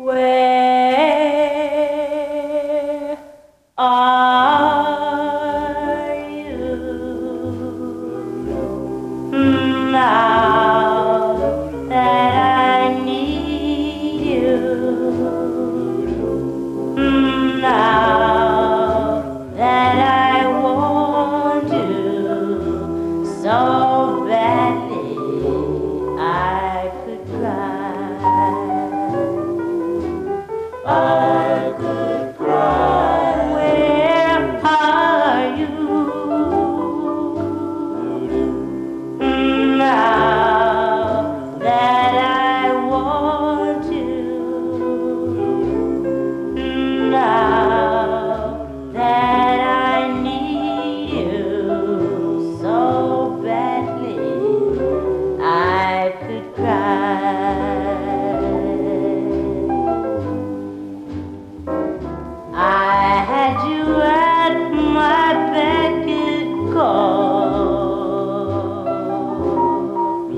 Where are you now that I need you? Now that I want you so badly, I could cry. I could cry. Where are you now that I want you? Now that I need you so badly, I could cry. I had you at my beck and call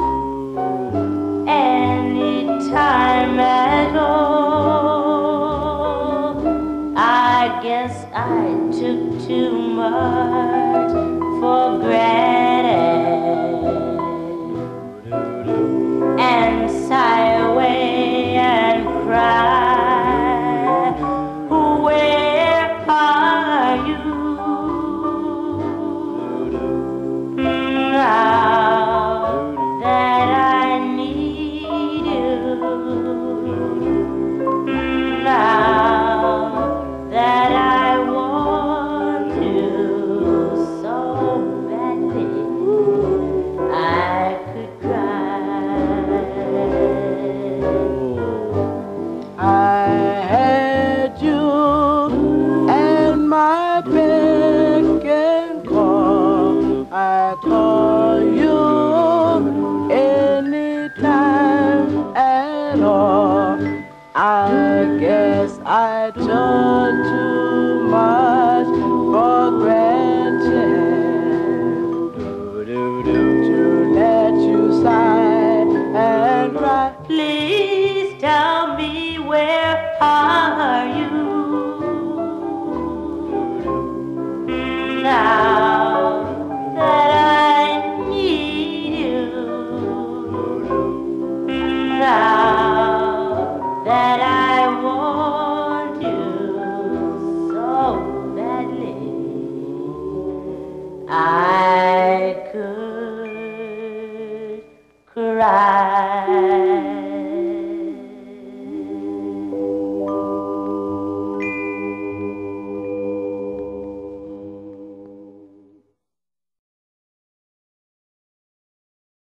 anytime at all. I guess I took too much for granted and sigh away and cry. Now that I need you, now that I want you so badly, I could cry. I had you and my beck and call. I call you anytime at all. I guess I took too much for granted to let you sigh and cry. Please tell me, where are you now that I need you? Now that I want you so badly, I could cry.